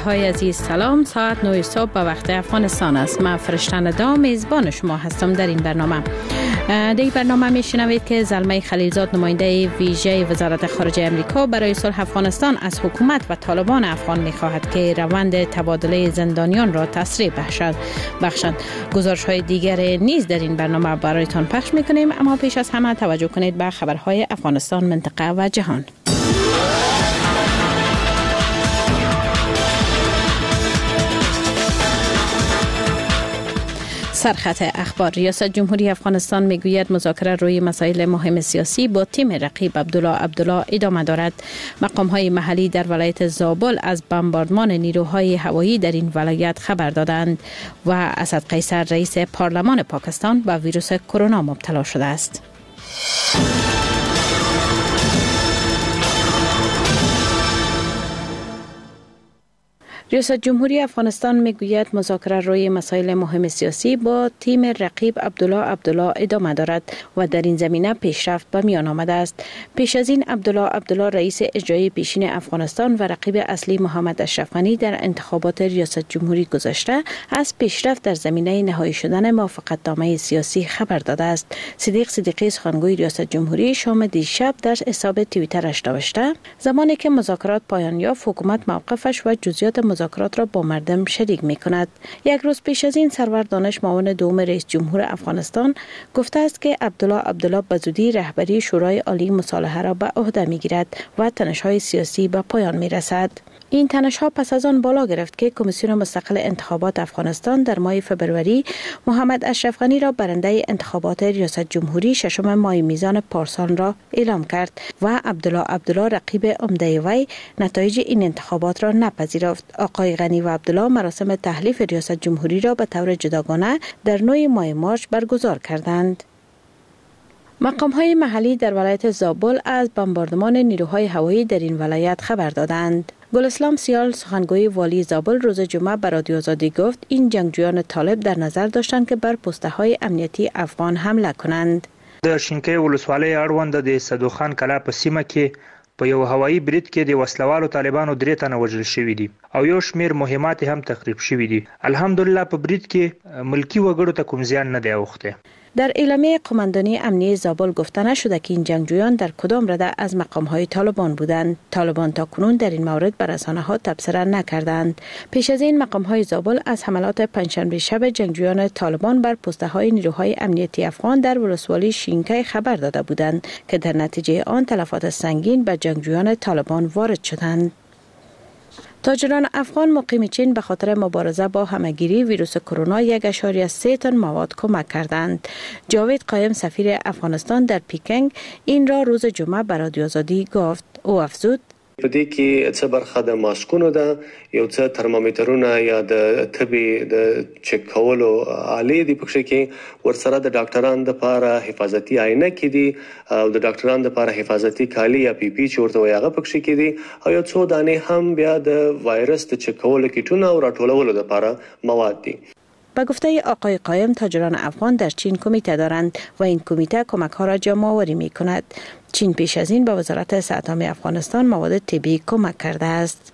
های عزیز سلام. ساعت 9 صبح به وقت افغانستان است. من فرشته دام میزبان شما هستم در این برنامه. در این برنامه میشنوید که زلمه خلیلزاد نماینده ویژه وزارت خارجه امریکا برای صلح افغانستان از حکومت و طالبان افغان میخواهد که روند تبادله زندانیان را تسریع بخشند. گزارش های دیگر نیز در این برنامه برایتان پخش میکنیم، اما پیش از همه توجه کنید به خبرهای افغانستان، منطقه و جهان. سرخط اخبار. ریاست جمهوری افغانستان میگوید مذاکره روی مسائل مهم سیاسی با تیم رقیب عبدالله ادامه دارد. مقام‌های محلی در ولایت زابل از بمباردمان نیروهای هوایی در این ولایت خبر دادند و اسد قیصر رئیس پارلمان پاکستان به ویروس کرونا مبتلا شده است. ریاست جمهوری افغانستان میگوید مذاکره روی مسائل مهم سیاسی با تیم رقیب عبدالله ادامه دارد و در این زمینه پیشرفت به میان آمده است. پیش از این عبدالله رئیس اجرایی پیشین افغانستان و رقیب اصلی محمد اشرف غنی در انتخابات ریاست جمهوری گذشته از پیشرفت در زمینه نهایی شدن موافقتنامه سیاسی خبر داده است. صدیق صدیقی سخنگوی ریاست جمهوری شام دیشب در حساب توییترش نوشته زمانی که مذاکرات پایان یافت حکومت موقفش و جزئیات مذاکرات را با مردم شریک می کند. یک روز پیش از این سرور دانش معاون دوم رئیس جمهور افغانستان گفته است که عبدالله به زودی رهبری شورای عالی مصالحه را به عهده می گیرد و تنش‌های سیاسی به پایان می رسد. این تنش‌ها پس از آن بالا گرفت که کمیسیون مستقل انتخابات افغانستان در ماه فبروری محمد اشرف غنی را برنده انتخابات ریاست جمهوری ششم ماه میزان پارسال را اعلام کرد و عبدالله رقیب عمده وی نتایج این انتخابات را نپذیرفت. آقای غنی و عبدالله مراسم تحلیف ریاست جمهوری را به طور جداگانه در 9 ماه مارس برگزار کردند. مقام‌های محلی در ولایت زابل از بمباردمان نیروهای هوایی در این ولایت خبر دادند. گلاسلام سیال سخنگوی والی زابل روز جمعه به رادیو آزادی گفت این جنگجویان طالب در نظر داشتند که بر پست‌های امنیتی افغان حمله کنند. د شینکۍ ولسوالۍ اړوند د صدوخان کلا په سیمه کې په یو هوایي برید کې د وسلوالو طالبانو 3 تنه وژل شوي دي او یو شمیر مهمات هم تخریب شوي دي. الحمدلله په برید کې ملکی وګړو ته کوم زیان نه دی اوخته. در اعلامیه قماندانی امنیتی زابل گفته نشده که این جنگجویان در کدام رده از مقام‌های طالبان بودند. طالبان تاکنون در این مورد به رسانه‌ها تبصره نکردند. پیش از این مقام‌های زابل از حملات پنجشنبه شب جنگجویان طالبان بر پست‌های نیروهای امنیتی افغان در ولسوالی شینکۍ خبر داده بودند که در نتیجه آن تلفات سنگین به جنگجویان طالبان وارد شدند. تاجران افغان مقیم چین به خاطر مبارزه با همهگیری ویروس کرونا 1.3 تن مواد کمک کردند. جاوید قایم سفیر افغانستان در پکینگ این را روز جمعه به رادیو آزادی گفت. او افزود په دې کې څه برخه د ماسکونو ده، یو څه ترمامیټرونه یا د طبي د چک کولو آلې دي، پکې کې ورسره د ډاکټرانو لپاره حفاظتي عینه کې دي او د ډاکټرانو لپاره حفاظتي کالي یا پی پی چې ورته وایي هغه پکې کې دي او یو څو دانې هم بیا د وایرس د چک کولو کیټونه او راټولولو لپاره مواد دي. به گفته آقای قایم تاجران افغان در چین کمیته دارند و این کمیته کمک ها را جمع آوری می کند. چین پیش از این به وزارت صحت عامه افغانستان مواد طبی کمک کرده است.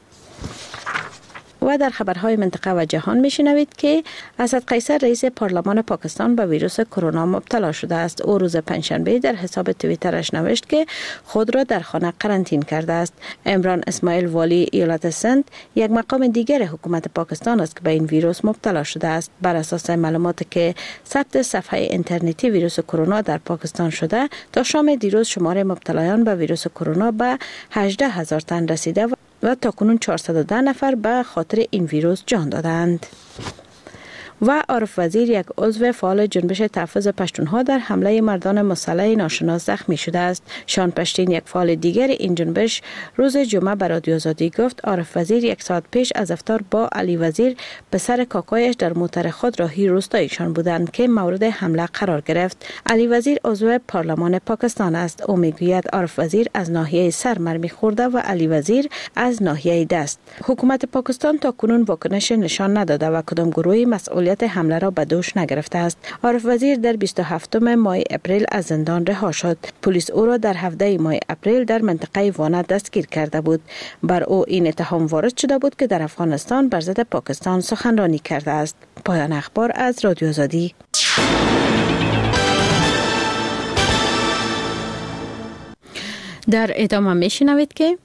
و در خبرهای منطقه و جهان میشنوید که اسد قیصر رئیس پارلمان پاکستان به ویروس کرونا مبتلا شده است. او روز پنجشنبه در حساب توییترش نوشت که خود را در خانه قرنطین کرده است. عمران اسماعیل والی ایالت سند یک مقام دیگر حکومت پاکستان است که به این ویروس مبتلا شده است. بر اساس معلوماتی که ثبت صفحه اینترنتی ویروس کرونا در پاکستان شده، تا شام دیروز شمار مبتلایان به ویروس کرونا به 18,000 تن رسیده و تاکنون 410 نفر به خاطر این ویروس جان دادند. و عارف وزیر یک عضو فعال جنبش تحفظ پشتونها در حمله مردان مسلح ناشناس زخمی شده است. شان پشتین یک فعال دیگر این جنبش روز جمعه به رادیو آزادی گفت عارف وزیر 1 ساعت پیش از افطار با علی وزیر پسر کاکایش در موتر خود راهی روستایشان بودند که مورد حمله قرار گرفت. علی وزیر عضو پارلمان پاکستان است. او میگوید عارف وزیر از ناحیه سر مرمی خورده و علی وزیر از ناحیه دست. حکومت پاکستان تا کنون واکنش نشان نداده و کدام گروهی مسئول مسئولیت حمله را به دوش نگرفته است. عارف وزیر در 27 ماه اپریل از زندان رها شد. پلیس او را در 17 ماه اپریل در منطقه وانه دستگیر کرده بود. بر او این اتهام وارد شده بود که در افغانستان بر ضد پاکستان سخنرانی کرده است. پایان اخبار از رادیو آزادی. در ادامه میشنوید که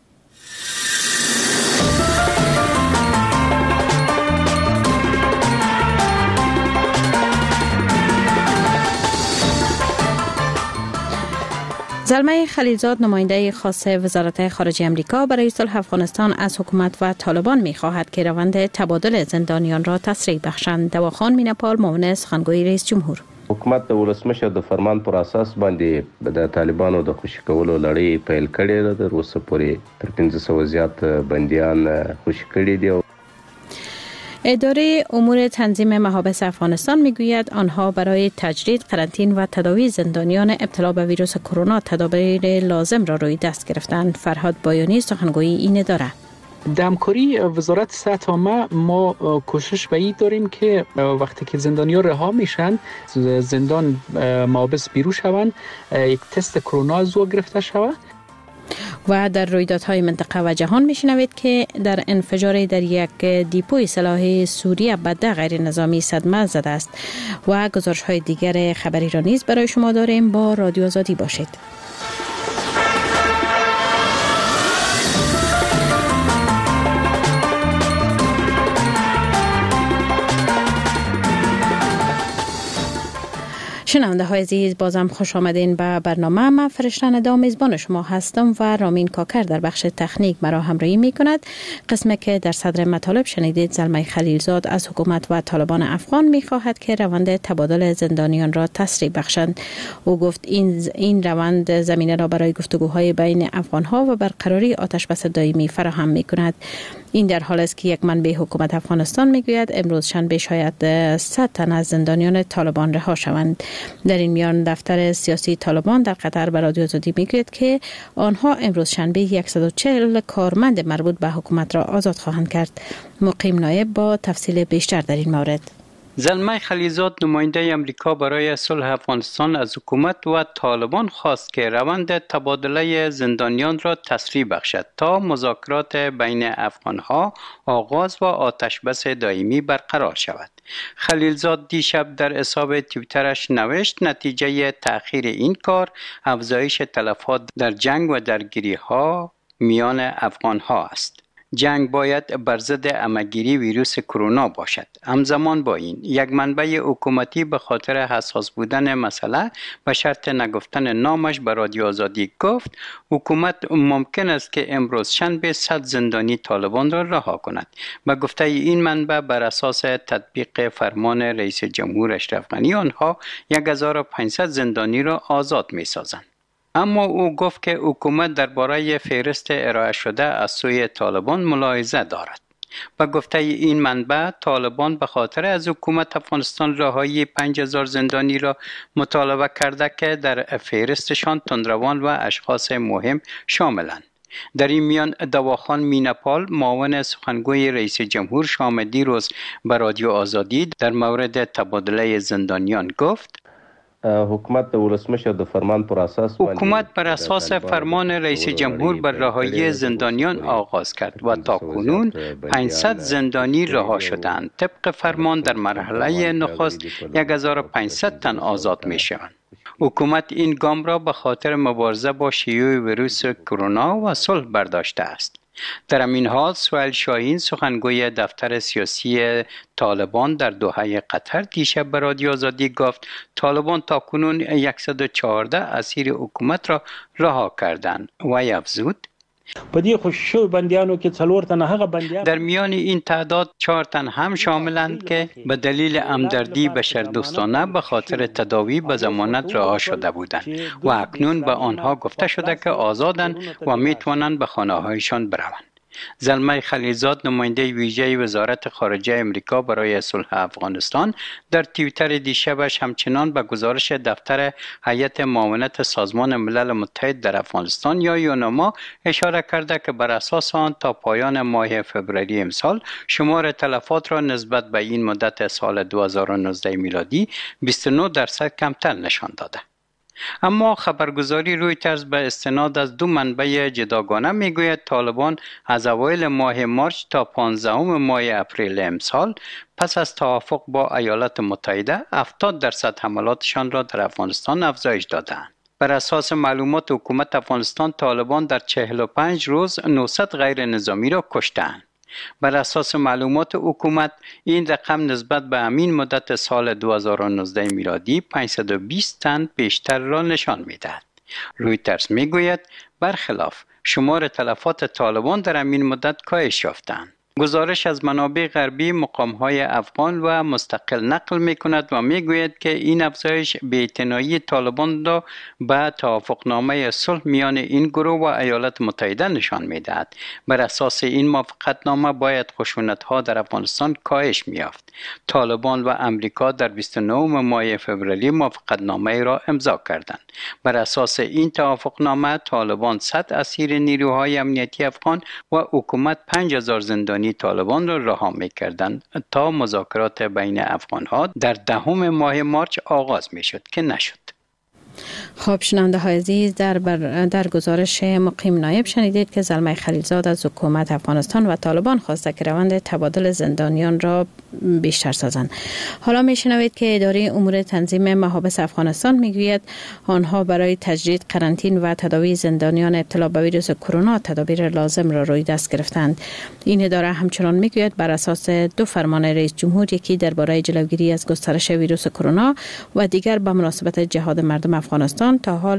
زلمه خلیلزاد نماینده خاص وزارت خارجه امریکا برای صلح افغانستان از حکومت و طالبان می‌خواهد که روند تبادل زندانیان را تسریع بخشند. دواخان میناپال معاون سخنگوی رئیس جمهور: حکومت د ولسمشر د فرمان پر اساس باندې د طالبانو د خوشي کولو لړۍ پیل کړې ده. روسه پورې تر 1500 زیات بندیان خوشي کړي دي. اداره امور تنظیم محابس افغانستان میگوید آنها برای تجدید قرنطین و تداوی زندانیان ابتلا به ویروس کرونا تدابیر لازم را روی دست گرفتند. فرهاد بایانی سخنگوی این اداره: در همکاری وزارت صحت عامه ما کوشش به این داریم که وقتی که زندانیان رها میشن زندان محابس بیرون شوند یک تست کرونا از او گرفته شود. و در رویدادهای منطقه و جهان میشنوید که در انفجار در یک دیپوی سلاح سوریه به غیر نظامی صدمه زده است و گزارش های دیگر خبری را نیز برای شما داریم. با رادیو آزادی باشید. شنونده های عزیز، بازم خوش آمدین به برنامه. من فرشته ندا میزبان شما هستم و رامین کاکر در بخش تکنیک مرا همراهی می کند. قسمی که در صدر مطالب شنیدید، زلمه خلیلزاد از حکومت و طالبان افغان می خواهد که روند تبادل زندانیان را تسریع بخشند. او گفت این روند زمینه را برای گفتگوهای بین افغان ها و برقراری آتش بس دائمی فراهم می کند. این در حال است که یک منبع حکومت افغانستان میگوید امروز شنبه شاید 100 تن از زندانیان طالبان رها شوند. در این میان دفتر سیاسی طالبان در قطر به رادیو آزادی میگوید که آنها امروز شنبه 140 کارمند مربوط به حکومت را آزاد خواهند کرد. مقیم نایب با تفصیل بیشتر در این مورد: زلمه خلیلزاد نماینده امریکا برای صلح افغانستان از حکومت و طالبان خواست که روند تبادله زندانیان را تسریع بخشد تا مذاکرات بین افغانها آغاز و آتشبس دائمی برقرار شود. خلیلزاد دیشب در حساب توییترش نوشت نتیجه تأخیر این کار افزایش تلفات در جنگ و درگیری‌ها میان افغانها است. جنگ باید بر ضد همه‌گیری ویروس کرونا باشد. همزمان با این یک منبع حکومتی به خاطر حساس بودن مسئله به شرط نگفتن نامش به رادیو آزادی گفت حکومت ممکن است که امروز شنبه 100 زندانی طالبان را رها کند. به گفته این منبع بر اساس تطبیق فرمان رئیس جمهور اشرف غنی آنها 1500 زندانی را آزاد می‌سازند. اما او گفت که حکومت درباره فهرست ارائه شده از سوی طالبان ملاحظه دارد. به گفته این منبع طالبان به خاطر از حکومت افغانستان رهایی 5000 زندانی را مطالبه کرده که در فهرستشان تندروان و اشخاص مهم شاملند. در این میان دواخان میناپال معاون سخنگوی رئیس جمهور شام دیروز به رادیو آزادی در مورد تبادله زندانیان گفت حکومت بر اساس فرمان رئیس جمهور بر رهایی زندانیان آغاز کرد و تاکنون 500 زندانی رها شدند. طبق فرمان در مرحله نخست 1500 تن آزاد می شوند. حکومت این گام را به خاطر مبارزه با شیوع ویروس کرونا و صلح برداشته است. در همین حال سهیل شاهین سخنگوی دفتر سیاسی طالبان در دوحه قطر دیشب به رادیو آزادی گفت طالبان تاکنون 114 اسیر حکومت را رها کردند و افزود در میان این تعداد 4 تن هم شاملند که به دلیل همدردی بشردوستانه به خاطر تداوی به ضمانت رها شده بودند و اکنون به آنها گفته شده که آزادند و میتوانند به خانه‌هایشان بروند. زلمه خلیلزاد نماینده ویژه وزارت خارجه امریکا برای صلح افغانستان در توییتر دیشبش همچنان به گزارش دفتر هیئت معاونت سازمان ملل متحد در افغانستان یا یوناما اشاره کرده که بر اساس آن تا پایان ماه فوریه امسال شمار تلفات را نسبت به این مدت سال 2019 میلادی 29% کمتر نشان داده. اما خبرگزاری رویترز به استناد از 2 منبع جداگانه میگوید طالبان از اوایل ماه مارچ تا 15 ماه اپریل امسال پس از توافق با ایالات متحده 70% حملاتشان را در افغانستان افزایش دادند. بر اساس معلومات حکومت افغانستان طالبان در 45 روز 900 غیر نظامی را کشتند. بر اساس معلومات حکومت این رقم نسبت به همین مدت سال 2019 میلادی 520 تن بیشتر را نشان می‌دهد. رویترز میگوید برخلاف شمار تلفات طالبان در همین مدت کاهش یافتند. گزارش از منابع غربی مقام‌های افغان و مستقل نقل می‌کند و می‌گوید که این افزایش بی‌اعتنایی طالبان را به توافقنامه صلح میان این گروه و ایالات متحده نشان می‌دهد. بر اساس این موافقتنامه باید خشونت‌ها در افغانستان کاهش می‌یافت. طالبان و امریکا در 29 ماه فوریه موافقتنامه را امضا کردند. بر اساس این توافقنامه طالبان 100 اسیر نیروهای امنیتی افغان و حکومت 5000 زندانی طالبان را رها می‌کردند تا مذاکرات بین افغان‌ها در 10 ماه مارچ آغاز می‌شد که نشد. خب شنونده های عزیز در گزارش مقیم نایب شنیدید که زلمه خلیلزاد از حکومت افغانستان و طالبان خواسته که روند تبادل زندانیان را بیشتر سازند. حالا میشنوید که اداره امور تنظیم محابس افغانستان میگوید آنها برای تجدید قرنطین و تداوی زندانیان ابتلا به ویروس کرونا تدابیر لازم را روی دست گرفتند. این اداره همچنان میگوید بر اساس 2 فرمان رئیس جمهور، یکی درباره جلوگیری از گسترش ویروس کرونا و دیگر به مناسبت جهاد مردم افغانستان، تا حال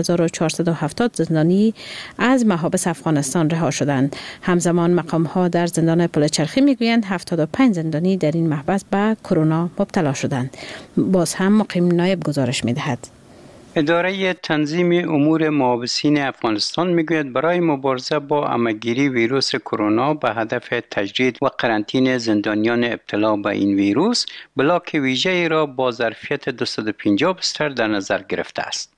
7470 زندانی از محابس افغانستان رها شدند. همزمان مقام‌ها در زندان پلچرخی میگویند 75 زندانی در این محبس به کرونا مبتلا شدند. باز هم مقیم نایب گزارش می‌دهد. اداره تنظیم امور محابسین افغانستان میگوید برای مبارزه با عمه‌گیری ویروس کرونا به هدف تجدید و قرنطینه زندانیان ابتلا به این ویروس بلاک ویژه‌ای را با ظرفیت 250 بستر در نظر گرفته است.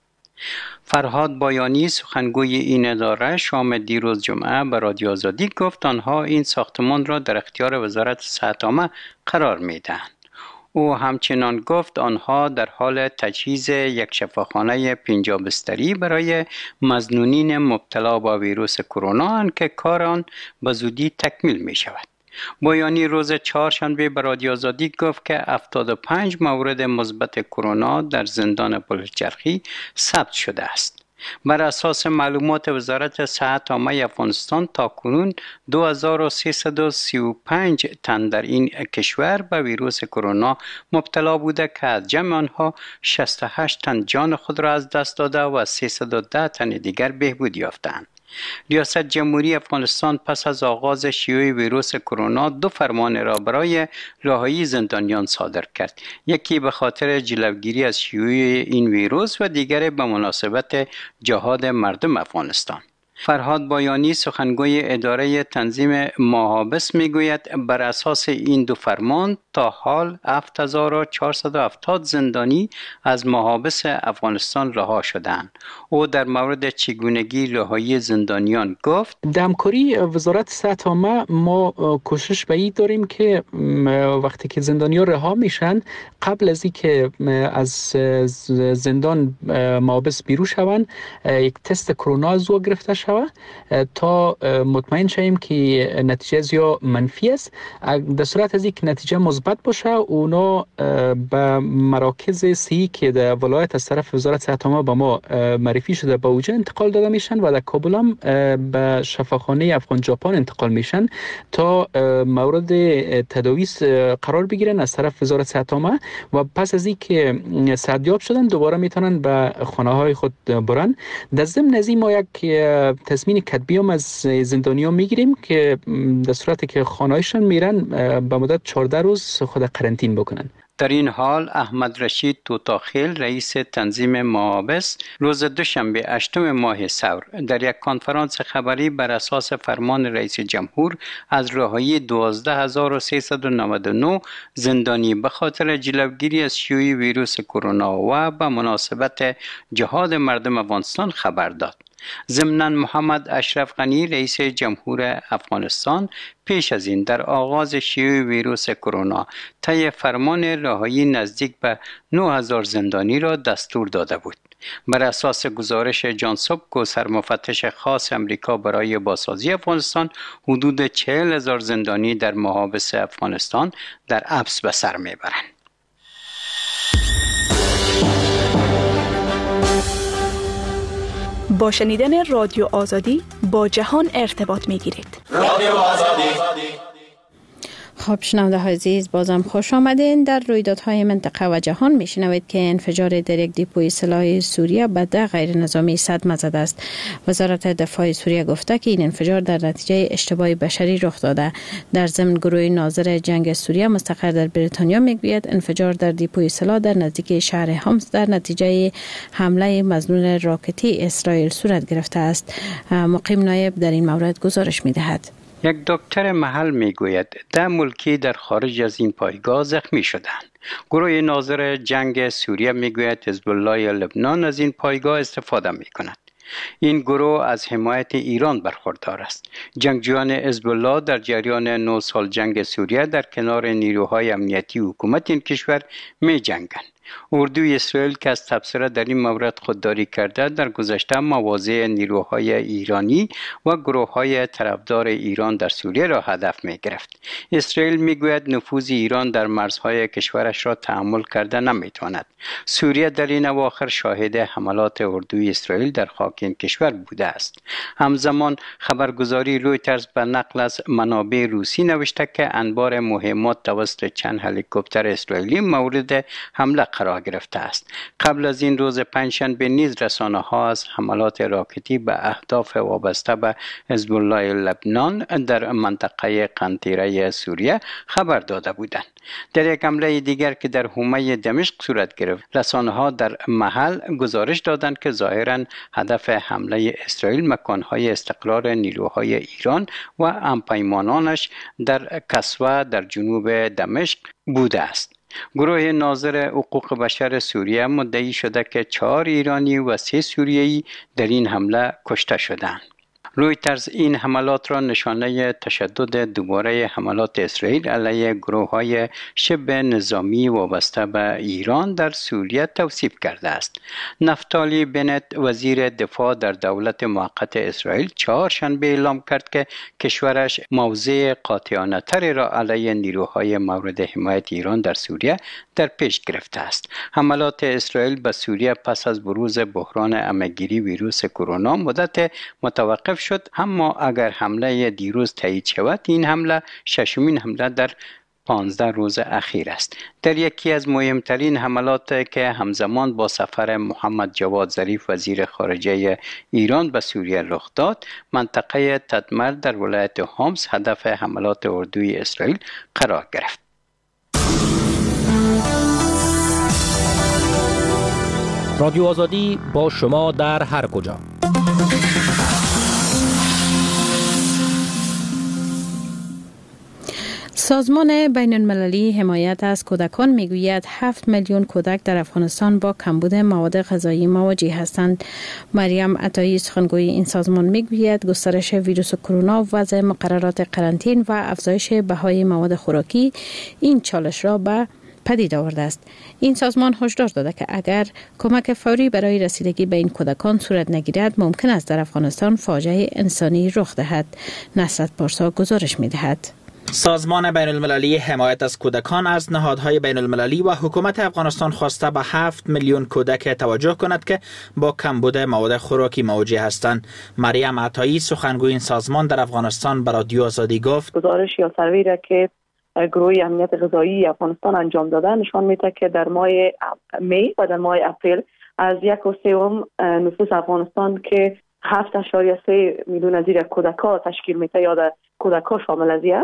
فرهاد بایانی سخنگوی این اداره شام دیروز جمعه به رادیو آزادی گفت آنها این ساختمان را در اختیار وزارت صحت عامه قرار می‌دهند. او همچنان گفت آنها در حال تجهیز یک شفاخانه 50 بستری برای مظنونین مبتلا به ویروس کرونا اند که کار آن به زودی تکمیل می شود. بایانی روز چهارشنبه به رادیو آزادی گفت که 75 مورد مثبت کرونا در زندان پلچرخی ثبت شده است. بر اساس معلومات وزارت صحت عامه افغانستان تاکنون 2335 تن در این کشور به ویروس کرونا مبتلا بوده که از جمع آنها 68 تن جان خود را از دست داده و 310 تن دیگر بهبود یافتند. ریاست جمهوری افغانستان پس از آغاز شیوع ویروس کرونا 2 فرمان را برای رهایی زندانیان صادر کرد. یکی به خاطر جلوگیری از شیوع این ویروس و دیگر به مناسبت جهاد مردم افغانستان. فرهاد بایانی سخنگوی اداره تنظیم محابس میگوید بر اساس این 2 فرمان تا حال 7470 زندانی از محابس افغانستان رها شدند. او در مورد چگونگی رهایی زندانیان گفت در همکاری وزارت صحت عامه ما کوشش به این داریم که وقتی که زندانیان رها میشن قبل از اینکه از زندان محابس بیرون شوند یک تست کرونا از او گرفته شود تا مطمئن شویم که نتیجه از یا منفی است. در صورت از اینکه نتیجه مثبت باشه اونا به مراکز صحی که در ولایت از طرف وزارت صحت عامه به ما معرفی شده به اوجه انتقال داده میشن و در کابل هم به شفاخانه افغان ژاپن انتقال میشن تا مورد تداوی قرار بگیرن از طرف وزارت صحت عامه و پس از اینکه صحتیاب شدن دوباره میتونن به خانه های خود برن. در ضمن از این ما یک تصمیم کتبی هم از زندانیان میگیریم که در صورتی که خانه‌هایشان میرن به مدت 14 روز خود قرنطین بکنن. در این حال احمد رشید توتاخیل رئیس تنظیم محابس روز دوشنبه 8 ماه ثور در یک کنفرانس خبری بر اساس فرمان رئیس جمهور از رهایی 12399 زندانی به خاطر جلوگیری از شیوع ویروس کرونا و به مناسبت جهاد مردم افغانستان خبر داد. ضمناً محمد اشرف غنی رئیس جمهور افغانستان پیش از این در آغاز شیوع ویروس کرونا طی فرمان رهایی نزدیک به 9000 زندانی را دستور داده بود. بر اساس گزارش جان سوبکو سرمفتش خاص امریکا برای بازسازی افغانستان، حدود 40,000 زندانی در محابس افغانستان در حبس به سر میبرند. با شنیدن رادیو آزادی با جهان ارتباط میگیرید. رادیو آزادی. خب شنونده های عزیز، بازم خوش آمدین. در رویدادهای منطقه و جهان میشنوید که انفجار در یک دیپوی سلاح سوریه به 10 غیر نظامی صدمه زده است. وزارت دفاع سوریه گفته که این انفجار در نتیجه اشتباه بشری رخ داده. در ضمن گروه ناظر جنگ سوریه مستقر در بریتانیا میگوید انفجار در دیپوی سلاح در نزدیکی شهر حمص در نتیجه حمله مظنون راکتی اسرائیل صورت گرفته است. مقیم نایب در این مورد گزارش میدهد. یک دکتر محل میگوید 10 ملکی در خارج از این پایگاه زخمی شدند. گروه ناظر جنگ سوریه میگوید حزب الله لبنان از این پایگاه استفاده میکند. این گروه از حمایت ایران برخوردار است. جنگجویان حزب الله در جریان 9 سال جنگ سوریه در کنار نیروهای امنیتی حکومت این کشور می جنگند. اردوی اسرائیل که از تبصره در این مورد خودداری کرده در گذشته مواضع نیروهای ایرانی و گروه‌های طرفدار ایران در سوریه را هدف می‌گرفت. اسرائیل می‌گوید نفوذ ایران در مرزهای کشورش را تحمل کرده نمی‌تواند. سوریه در این اواخر شاهد حملات اردوی اسرائیل در خاک این کشور بوده است. همزمان خبرگزاری رویترز به نقل از منابع روسی نوشته که انبار مهمات توسط چند هلیکوپتر اسرائیلی مورد حمله قرار گرفته است. قبل از این روز پنجشنبه نیز رسانه‌ها از حملات راکتی به اهداف وابسته به حزب الله لبنان در منطقه قنطیره سوریه خبر داده بودند. در یک حمله دیگر که در حومه دمشق صورت گرفت، رسانه‌ها در محل گزارش دادند که ظاهراً هدف حمله اسرائیل مکان‌های استقرار نیروهای ایران و همپیمانانش در کسوه در جنوب دمشق بوده است. گروه ناظر حقوق بشر سوریه مدعی شده که 4 ایرانی و 3 سوریه‌ای در این حمله کشته شدند. رویترز این حملات را نشانه تشدد دوباره حملات اسرائیل علیه گروه‌های شبه نظامی وابسته به ایران در سوریه توصیف کرده است. نفتالی بنت وزیر دفاع در دولت موقت اسرائیل چهارشنبه اعلام کرد که کشورش موضع قاطعانه‌تری را علیه نیروهای مورد حمایت ایران در سوریه در پیش گرفته است. حملات اسرائیل به سوریه پس از بروز بحران عمه‌گیری ویروس کرونا مدت متوقف شد، اما اگر حمله دیروز تایید شود این حمله ششمین حمله در 15 روز اخیر است. در یکی از مهمترین حملات که همزمان با سفر محمد جواد ظریف وزیر خارجه ایران به سوریه رخ داد، منطقه تدمر در ولایت حمص هدف حملات اردوی اسرائیل قرار گرفت. رادیو آزادی با شما در هر کجا. سازمان بین المللی حمایت از کودکان میگوید 7 میلیون کودک در افغانستان با کمبود مواد غذایی مواجه هستند. مریم عطایی سخنگوی این سازمان میگوید گسترش ویروس کرونا، وضع مقررات قرنطین و افزایش بهای مواد خوراکی این چالش را به پدید آورده است. این سازمان هشدار داده که اگر کمک فوری برای رسیدگی به این کودکان صورت نگیرد ممکن است در افغانستان فاجعه انسانی رخ دهد. نصرت پارسا گزارش می‌دهد. سازمان بین المللی حمایت از کودکان از نهادهای بین المللی و حکومت افغانستان خواسته به 7 میلیون کودک توجه کند که با کمبود مواد خوراکی مواجه هستند. مریم عطایی سخنگوی این سازمان در افغانستان به رادیو آزادی گفت گزارش یا سروی را که گروه امنیت غذایی افغانستان انجام داده نشان میده که در ماه می و در ماه اپریل از 1.3 نفوس افغانستان که 7.3 میلیون از کودک‌ها تشکیل میده یا کودک‌ها شامل از است،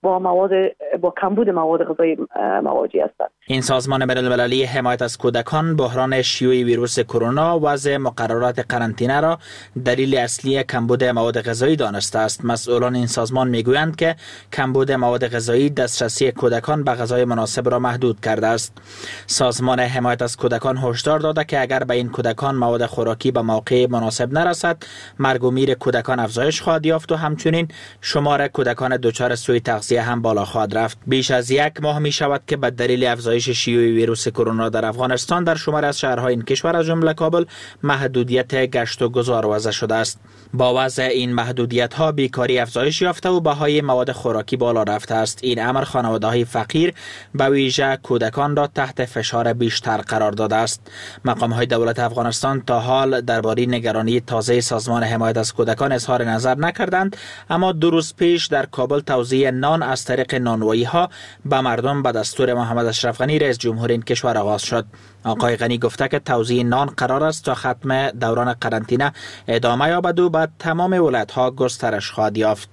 با کمبود مواد غذایی مواجه هستند. این سازمان بین‌المللی حمایت از کودکان بحران شیوع ویروس کرونا وضع مقررات قرنطینه را دلیل اصلی کمبود مواد غذایی دانسته است. مسئولان این سازمان میگویند که کمبود مواد غذایی دسترسی کودکان به غذای مناسب را محدود کرده است. سازمان حمایت از کودکان هشدار داده که اگر به این کودکان مواد خوراکی به موقع مناسب نرسد، مرگ و میر کودکان افزایش خواهد یافت و همچنین شمار کودکان دچار سوء تغذیه هم بالا خواهد رفت. بیش از یک ماه می شود که به دلیل افزایش شیوع ویروس کرونا در افغانستان در شمار از شهرهای این کشور از جمله کابل محدودیت گشت و گذار وضع شده است. با وضع این محدودیت ها بیکاری افزایش یافته و بهای مواد خوراکی بالا رفته است. این امر خانواده‌های فقیر به ویژه کودکان را تحت فشار بیشتر قرار داده است. مقام‌های دولت افغانستان تا حال درباره نگرانی تازه سازمان حمایت از کودکان اظهار نظر نکردند، اما 2 روز پیش در کابل توزیع نان از طریق نانوایی‌ها به مردم به دستور محمد اشرف غنی رئیس جمهور این کشور آغاز شد. آقای غنی گفته که توزیع نان قرار است تا ختم دوران قرنطینه ادامه یابد و به تمام ولایت‌ها گسترش خواهد یافت.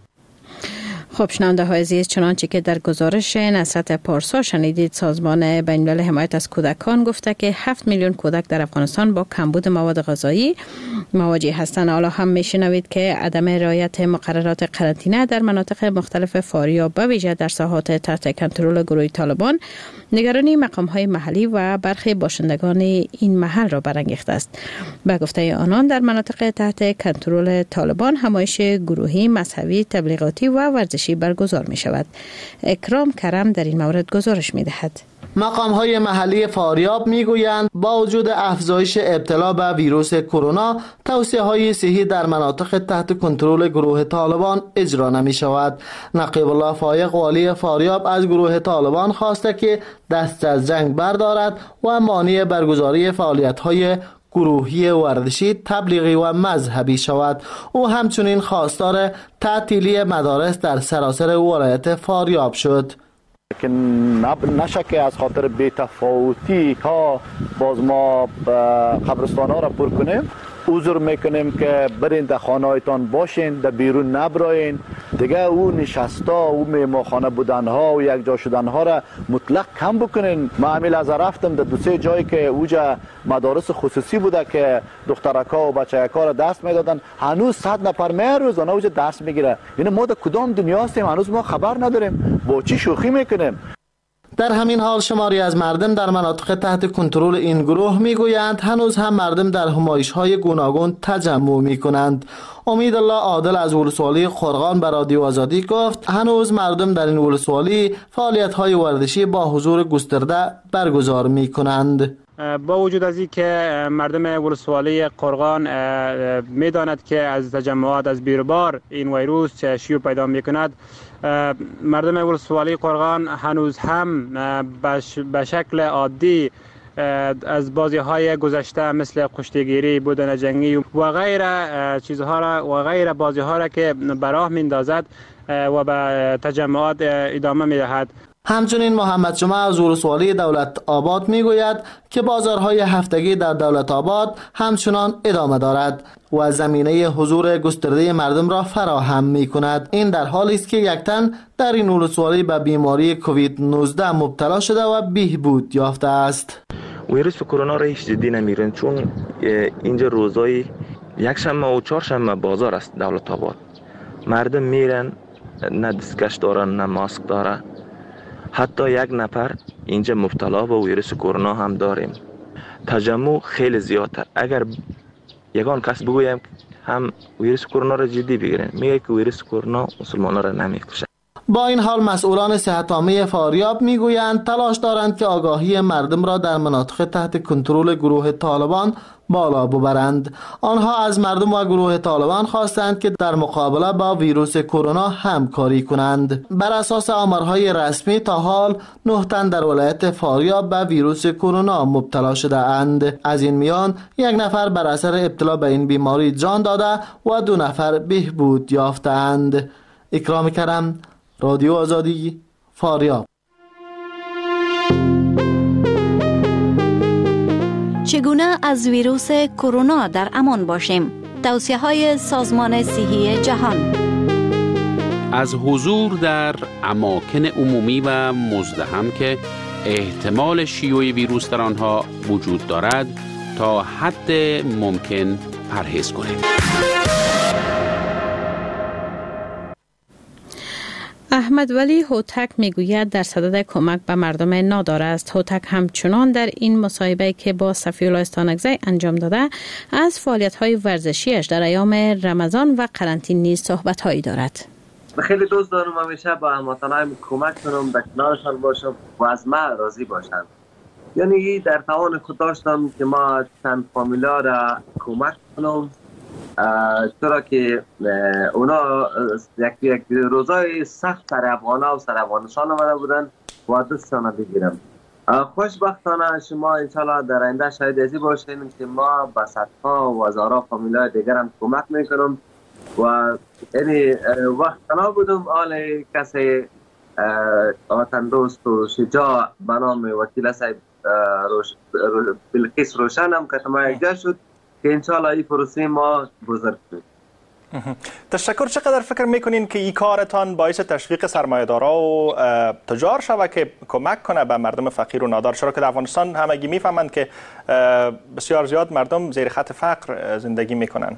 خب شنونده های عزیز، چنانچه که در گزارش نصرت پارسا شنیدید، سازمان بین‌المللی حمایت از کودکان گفته که 7 میلیون کودک در افغانستان با کمبود مواد غذایی مواجه هستند. حالا هم میشنوید که عدم رعایت مقررات قرنطینه در مناطق مختلف فاریاب به ویژه در ساحات تحت کنترل گروه طالبان نگرانی مقام‌های محلی و برخی باشندگان این محل را برانگیخته است. به گفته آنان در مناطق تحت کنترل طالبان همایش گروهی، مذهبی، تبلیغاتی و ورزشی برگزار می شود. اکرام کرم در این مورد گزارش می دهد. مقام‌های محلی فاریاب میگویند با وجود افزایش ابتلا به ویروس کرونا، توصیه‌های صحی در مناطق تحت کنترل گروه طالبان اجرا نمی شود. نقیب الله فایق والی فاریاب از گروه طالبان خواسته که دست از جنگ بردارد و مانع برگزاری فعالیت‌های گروهی ورزشی، تبلیغی و مذهبی شود. او همچنین خواستار تعطیلی مدارس در سراسر ولایت فاریاب شد. که نشه که از خاطر بی‌تفاوتی ها باز ما قبرستان ها را پر کنیم. عذر میکنیم که برین در خانه هایتان باشین، در بیرون نبراین. دیگه او نشستا، او میماخانه بودن ها و یک جا شدن ها را مطلق کم بکنین. ما همیل از رفتم در 2-3 جایی که اوجا مدارس خصوصی بوده که دخترکا و بچه‌کا را دست میدادن، هنوز 100 نفر می روزانه اوجا دست میگیره. یعنی ما در کدام دنیا هستیم هنوز ما خبر نداریم، با چی شوخی میکنیم. در همین حال شماری از مردم در مناطق تحت کنترل این گروه میگویند هنوز هم مردم در همایش‌های گوناگون تجمع میکنند. امید الله عادل از ولسوالی قرغان به رادیو آزادی گفت هنوز مردم در این ولسوالی فعالیت‌های ورزشی با حضور گسترده برگزار میکنند. با وجود از این که مردم ولسوالی قرغان میداند که از تجمعات از بیروبار این ویروس شیوع پیدا میکند، مردم ولسوالی قرغان هنوز هم به شکل عادی از بازی‌های گذشته مثل کشتیگیری، بودن جنگی و غیره چیزها را و غیره بازی‌ها را که به راه میندازد و به تجمعات ادامه میدهد. همچنین محمد جمعه از ولسوالی دولت آباد میگوید که بازارهای هفتگی در دولت آباد همچنان ادامه دارد و زمینه حضور گسترده مردم را فراهم میکند. این در حالی است که یک تن در این ولسوالی به بیماری کووید 19 مبتلا شده و بهبود یافته است. ویروس کرونا را هیچ جدی نمیگیرند، چون اینجا روزای یک شنبه و 4 شنبه بازار است دولت آباد. مردم میرن، نه دستکش دارن نه ماسک داره. حتی یک نفر اینجا مبتلا به ویروس کرونا هم داریم. تجمع خیلی زیاده. اگر یگان کس بگویم هم ویروس کرونا را جدی بگیرن، میگه که ویروس کرونا مسلمانان را نمیکشه. با این حال مسئولان صحت عامه فاریاب میگویند تلاش دارند که آگاهی مردم را در مناطق تحت کنترل گروه طالبان بالا ببرند. آنها از مردم و گروه طالبان خواستند که در مقابله با ویروس کرونا همکاری کنند. بر اساس آمارهای رسمی تا حال 9 تن در ولایت فاریاب به ویروس کرونا مبتلا شده اند. از این میان 1 نفر بر اثر ابتلا به این بیماری جان داده و 2 نفر بهبود یافتند. اکرام کرم، رادیو آزادی، فاریاب. چگونه از ویروس کرونا در امان باشیم؟ توصیه‌های سازمان صحی جهان. از حضور در اماکن عمومی و مزدحم که احتمال شیوع ویروس در آنها وجود دارد تا حد ممکن پرهیز کنید. احمد ولی هوتک میگوید در صدد کمک به مردم نادار است. هوتک همچنان در این مصاحبه که با صفی‌الله استانکزی انجام داده از فعالیت‌های ورزشیش در ایام رمضان و قرنطینه نیز صحبت‌هایی دارد. خیلی دوست دارم همیشه با هموطنانم کمک کنم، در کنارشان باشم و از من راضی باشند. یعنی در توان خود داشتم که ما چند فامیلا را کمک کنم، چرا که اونا یک روزای سخت سر افغانا و سر افغانستان آمده بودن و دستشان بگیرم. خوشبختانه شما انشالله در آینده شاید ازی باشین که ما به صدها و هزارها فامیلای دیگر هم کمک میکنم و یعنی وقت تنها بودم آل کسی وطن دوست و شجاع به نام وکیل صاحب بلقیس روشن هم که ما یکجا شد که انشالله این پروسه ما بزرگ شد. تشکر. چقدر فکر میکنین که این کارتان باعث تشویق سرمایه‌دارا و تجار شود که کمک کنه به مردم فقیر و نادار؟ چرا که در افغانستان همگی میفهمند که بسیار زیاد مردم زیر خط فقر زندگی میکنن.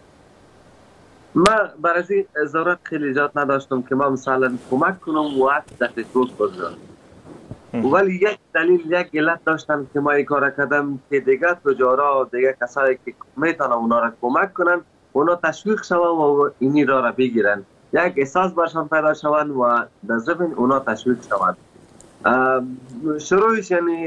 من برای این ضرورت خیلی ایجاد نداشتم که ما مثلا کمک کنم و وقت دقیق بگذارم، ولی یک دلیل، یک علت داشتم که ما این کار کردم که دیگه تجارا، دیگه کسایی که میتونن اونا را کمک کنن اونا تشویق شوند و اینی را بگیرن، یک احساس برشان پیدا شوند و در ضمن اونا تشویق شوند. شروعش یعنی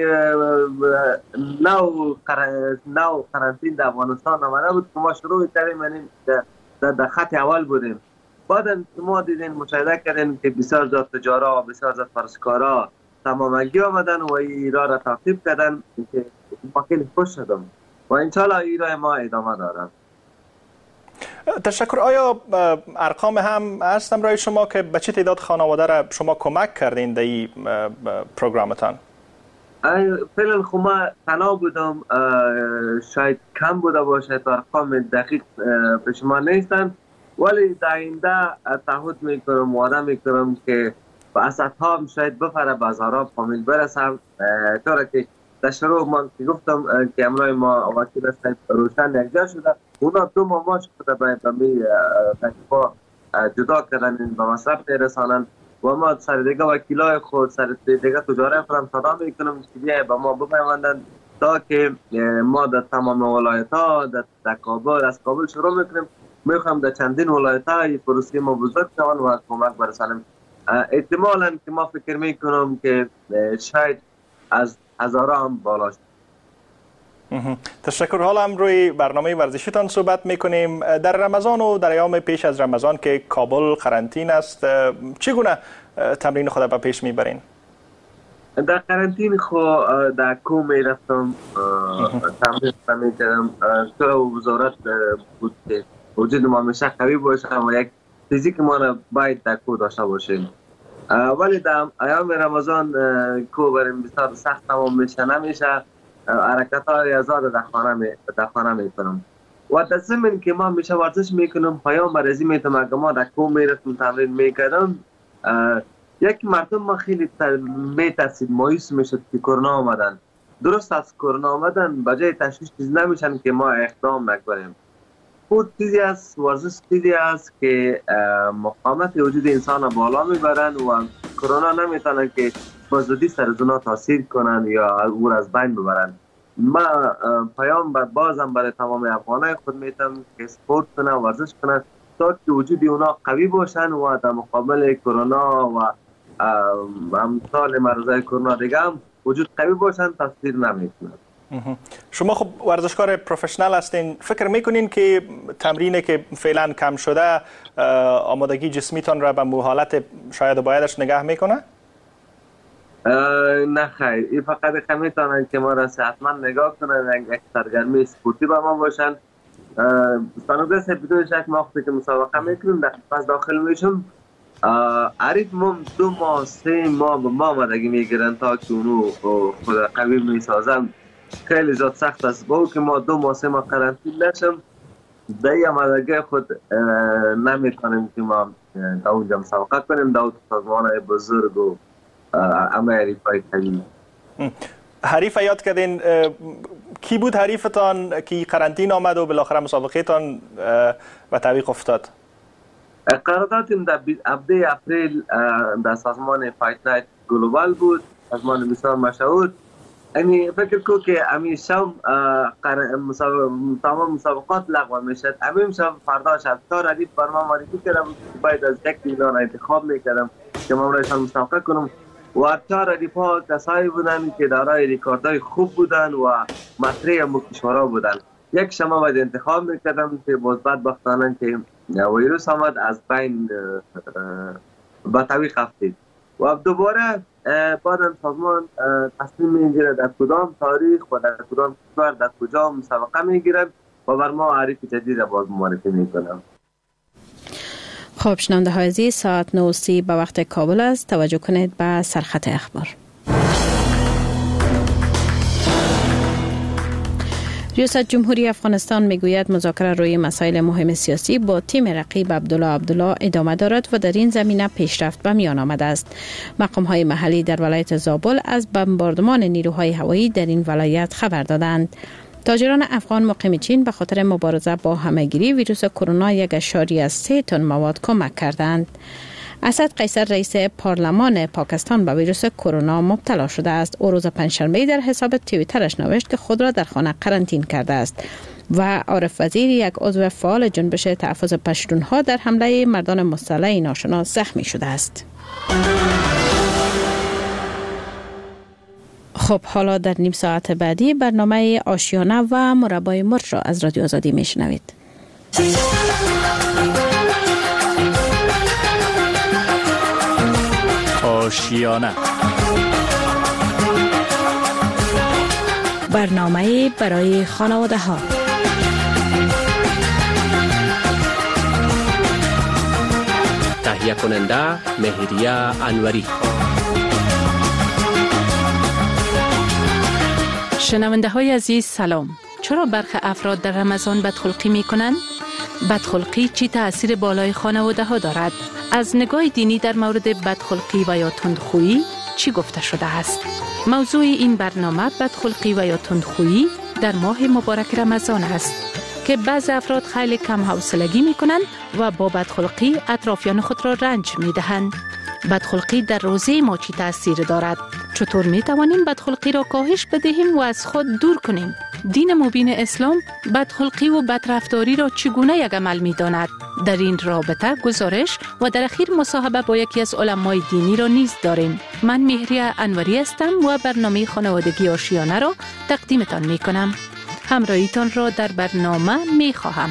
نو قرنطینه در افغانستان آمده بود که ما شروع کردیم، یعنی در خط اول بودیم. بعد ما دیدین، مشاهده کردیم که بسیار زیاد تجارا و بسیار زیاد فرسکارا تمامگی آمدن و ایرا را تعقیب کردن که ما خیلی خوش شدم و انشالله ایرا ما ادامه دارم. تشکر. آیا ارقام هم هستم برای شما که به چه تعداد خانواده را شما کمک کردین در این پروگرامتان؟ فعلا خب ما تنها بودم، شاید کم بوده باشه، ارقام دقیق به شما نیستن، ولی در آینده تعهد میکنم، وعده میکنم که با اسدها هم شاید بفره به هزارها فامیل برسم. طوره که در شروع ما که گفتم که امروز ما وکیل صاحب روشن یکجا شده، اونا 2 ماه شده باید به تکلیفا جدا کردن به مصرف میرسانن و ما سر دیگه وکیلای خود، سر دیگه تجاره خودم صدا میکنم که بیای به ما بپیوندن تا که ما در تمام ولایت ها، در کابل، از کابل شروع میکنیم، میخوام در چندین ولایت ها این پروسه ما بزرگ شوند و کمک برسانیم. احتمالاً که ما فکر میکنم که شاید از هزارها هم بالا شد. تشکر. حالا هم روی برنامه ورزشیتان صحبت میکنیم. در رمضان و در ایام پیش از رمضان که کابل قرنطینه است، چگونه تمرین خود به پیش میبرین؟ در قرنطینه خود در کوم میرفتم، تمرین میکردم. تو وزارت بود که وجود ما همیشه قوی باشه و یک فیزیک ما را باید در کو داشته باشیم، ولی در ایام رمضان کو بریم بسیار سخت تمام میشه، نمیشه. حرکت های ازاد در خانه میکنم و در ضمن که ما میشه ورزش میکنم، پیام برزی میتونم که ما در کو میرفتم تمرین میکردم. یک مردم ما خیلی میترسید، مایوس میشد که کرونا آمدن. درست از کرونا آمدن بجای تشویش چیز نمیشن که ما اقدام نکنیم. خود چیزی است، ورزش چیزی است که مقاومت وجود انسان بالا میبرن و کرونا نمیتونه که بازدی سر از اونا تاثیر کنن یا او از بین ببرن. ما پیام بازم برای تمام افغانای خود میتونم که سپورت کنن، ورزش کنن تا که وجود اونا قوی باشن و در مقابل کرونا و امثال مرضای کرونا دیگه هم وجود قوی باشن، تاثیر نمیکنن. شما خب ورزشکار پروفشنال هستین، فکر میکنین که تمرینی که فعلا کم شده آمادگی جسمیتان را به حالت شاید و بایدش نگه میکنه؟ نه خیر، این فقط میتونن که ما را صحتمند نگاه کنن، یک سرگرمی سپورتی با ما باشن. سانوده سه بدون شک ما وقتی که مسابقه میکنیم در پس داخل میشم، عریف ما 2 ماه 3 ماه به ما آمدگی میگیرن تا که اونو خود قوی میسازن. خیلی زیاد سخت است. با که ما 2 ماه 3 ماه قرنطینه نشم، در این آمدگی خود نمیتونیم که ما در اونجا مسابقه کنیم در سازمان بزرگ و همه حریفای قوی. حریف یاد کردین، کی بود حریفتان که قرنطینه آمد و بالاخره مسابقه تان و تعویق افتاد؟ قراردادم در 17 اپریل در سازمان فایت نایت گلوبال بود، سازمان بسیار مشهور. یعنی فکر کو که همین شب تمام مسابقات لغو میشد. همین شب فردا شب 4 حریف بر ما معرفی کردم که باید از 1 میلیون انتخاب میکردم که ما رایشان مسابقه کنم و 4 حریف ها کسایی بودن که دارای ریکاردهای خوب بودن و مطرح کشورها بودن. یک شما باید انتخاب میکردم که بدبختانه که ویروس آمد از بین به تعویق افتید و دوباره بعدم سازمان تصمیم میگیره در کدام تاریخ و در کدام کشور در کجا مسابقه میگیرد و بر ما حریف جدید باز معرفی میکنم. خب شنونده های عزیز، ساعت 9:30 به وقت کابل است. توجه کنید به سرخط اخبار. ریاست جمهوری افغانستان میگوید مذاکره روی مسائل مهم سیاسی با تیم رقیب عبدالله ادامه دارد و در این زمینه پیشرفت به میان آمده است. مقام‌های محلی در ولایت زابل از بمباردمان نیروهای هوایی در این ولایت خبر دادند. تاجران افغان مقیم چین به خاطر مبارزه با همه‌گیری ویروس کرونا 1.3 تن مواد کمک کردند. اسد قیصر رئیس پارلمان پاکستان به ویروس کرونا مبتلا شده است. او روز پنجشنبه در حساب توییترش نوشت که خود را در خانه قرنطین کرده است. و عارف وزیر، یک عضو فعال جنبش تحفظ پشتونها، در حمله مردان مسلح ناشناس زخمی شده است. خب حالا در نیم ساعت بعدی برنامه آشیانه و مربای مرغ را از رادیو آزادی میشنوید. آشیانه، برنامه برای خانواده ها. تهیه کننده مهریه انوری. شنونده های عزیز سلام. چرا برخی افراد در رمضان بدخلقی می کنند؟ بدخلقی چی تأثیر بالای خانواده ها دارد؟ از نگاه دینی در مورد بدخلقی و یا تندخویی چی گفته شده است؟ موضوع این برنامه بدخلقی و یا تندخویی در ماه مبارک رمضان است که بعض افراد خیلی کم حوصلگی می کنند و با بدخلقی اطرافیان خود را رنج می دهند. بدخلقی در روزه ما چی تأثیر دارد؟ چطور می توانیم بدخلقی را کاهش بدهیم و از خود دور کنیم؟ دین مبین اسلام بدخلقی و بدرفتاری را چگونه یک عمل می داند؟ در این رابطه گزارش و در اخیر مصاحبه با یکی از علمای دینی را نیز داریم. من مهریه انوری هستم و برنامه خانوادگی آشیانه را تقدیمتان می کنم. همراهیتان را در برنامه می خواهم.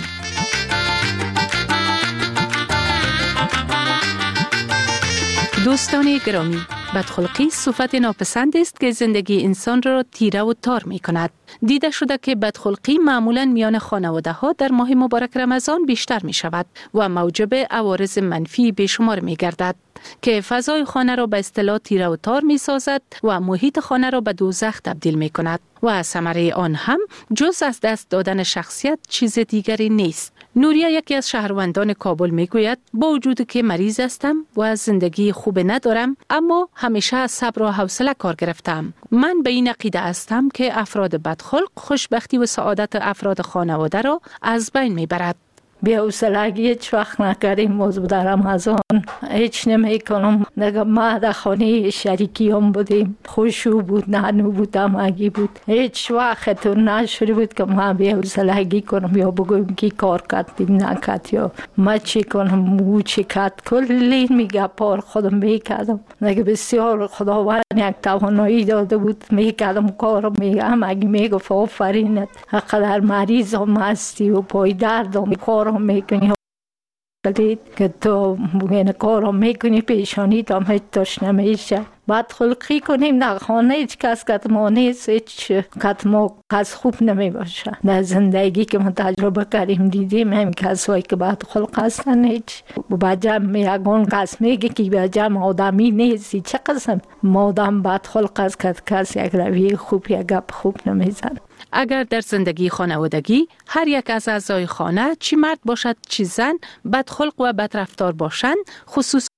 دوستان گرامی، بدخلقی صفت ناپسند است که زندگی انسان را تیره و تار می کند. دیده شده که بدخلقی معمولاً میان خانواده ها در ماه مبارک رمضان بیشتر می شود و موجب عوارض منفی بیشمار می گردد که فضای خانه را به اصطلاح تیره و تار می سازد و محیط خانه را به دوزخ تبدیل می کند و ثمره آن هم جز از دست دادن شخصیت چیز دیگری نیست. نوریا، یکی از شهروندان کابل، می گوید با وجود که مریض هستم و از زندگی خوب ندارم، اما همیشه از صبر و حوصله کار گرفتم. من به این عقیده هستم که افراد بدخلق خوشبختی و سعادت افراد خانواده را از بین می برد. بی‌حوصلگی هیچ وقت نکردیم. موضوع در رمضان هیچ نمی کنم. ما در خانه شریکیام بودیم، خوشو بود، نانو بود، همگی بود. هیچ وقت تو نشده بود که ما بی‌حوصلگی کنم یا بگویم که کار کردیم نکرد یا ما چی کنم او چی کرد. کلی میگه پار خودم میکردم. نگه بسیار خداوند یک توانایی داده بود، میکردم کارم. میگه همگی میگفت آفرینت، حقدر مریض هم هستی و پای درد هم کارم میکنی که تو بگین کارم میکنی پیشانی تا هیچ توش نمیشه. بدخلقی کنیم در خانه هیچ کس کتما نیست، هیچ کتما کس خوب نمی باشه. در زندگی که ما تجربه کردیم دیدیم هم کسایی که بدخلق هستن هیچ بجم یکون کس میگه که بجم آدمی نیستی. چه قسم آدم بدخلق است که کس یک روی خوب یک گپ خوب نمیزن. اگر در زندگی خانوادگی هر یک از اعضای خانه چی مرد باشد چی زن بدخلق و بدرفتار باشند، خصوص